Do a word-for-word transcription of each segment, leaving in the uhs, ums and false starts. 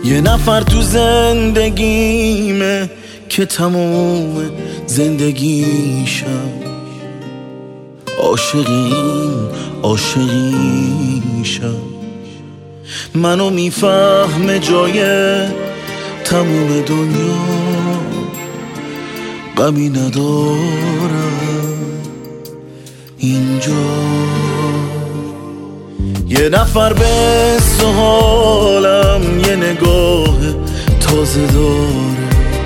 یه نفر تو زندگیمه که تموم زندگیشم عاشقین عاشقیشم. منو میفهمه جای تموم دنیا غمی ندارم اینجا. یه نفر به سوالم یه نگاه تازه داره،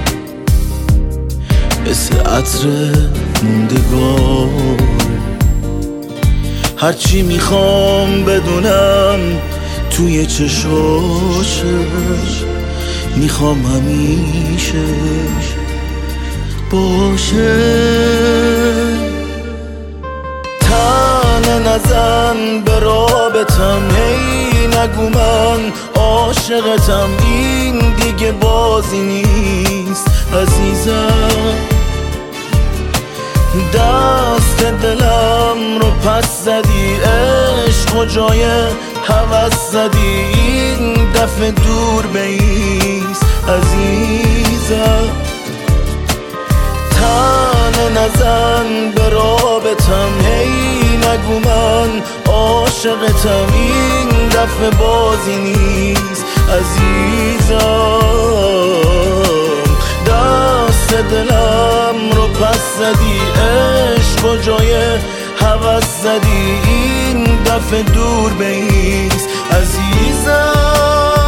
مثل عطر موندگاره. هرچی میخوام بدونم توی چشاشش، میخوام همیشه باشه. تن نزن به رابطم، هی نگو من عاشقتم، این دیگه بازی نیست عزیزم. دست دلم رو پس زدی، عشق و جای هوس زدی، این دفعه دور بیست عزیزم. تن نزن به رابطم، هی نگو من عاشقتم، این دفعه بازی نیست عزیزم. دست دلم رو پس زدی، عشق و جای هوس زدی، این دفعه دور بیست عزیزم.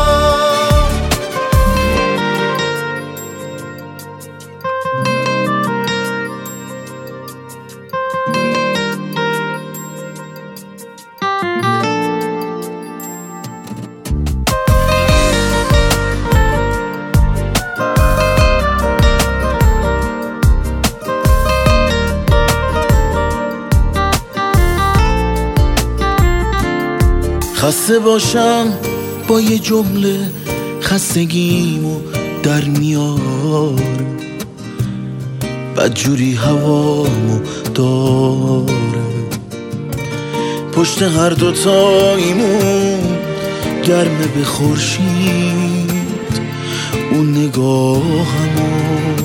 خسته باشم با یه جمله خستگیمو در میاره، بدجوری هوامو داره. پشت هر دوتاییمون گرمه به خورشید، اون نگاهمو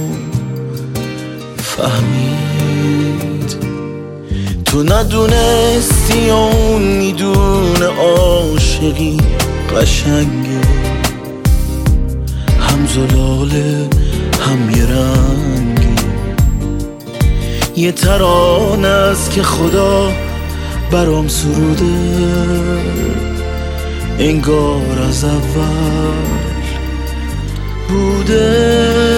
فهمید. تو ندونستی اون میدونه عاشقی قشنگه، هم زلاله هم یه رنگه. یه ترانه است که خدا برام سروده، انگار از اول بوده.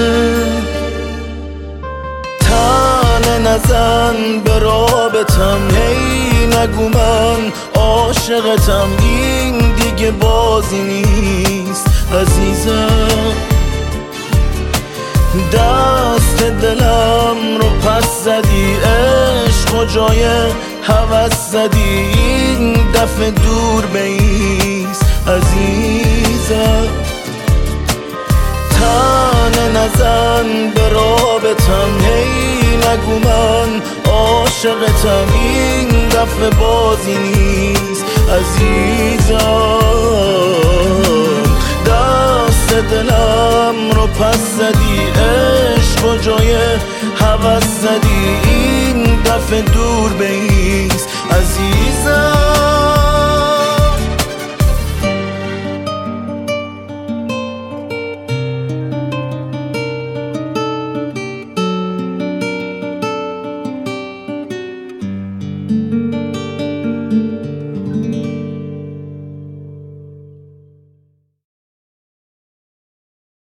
نزن به رابطم، هی نگو من عاشقتم، این دیگه بازی نیست عزیزم. دست دلم رو پس زدی، عشق و جای هوس زدی، این دفعه دور بیست عزیزم. تن نزن به رابطم، هی نگو من عاشقتم، این دفعه بازی نیست عزیزم. دست دلم رو پس زدی، عشق و جای هوس زدی، این دفعه دور بیست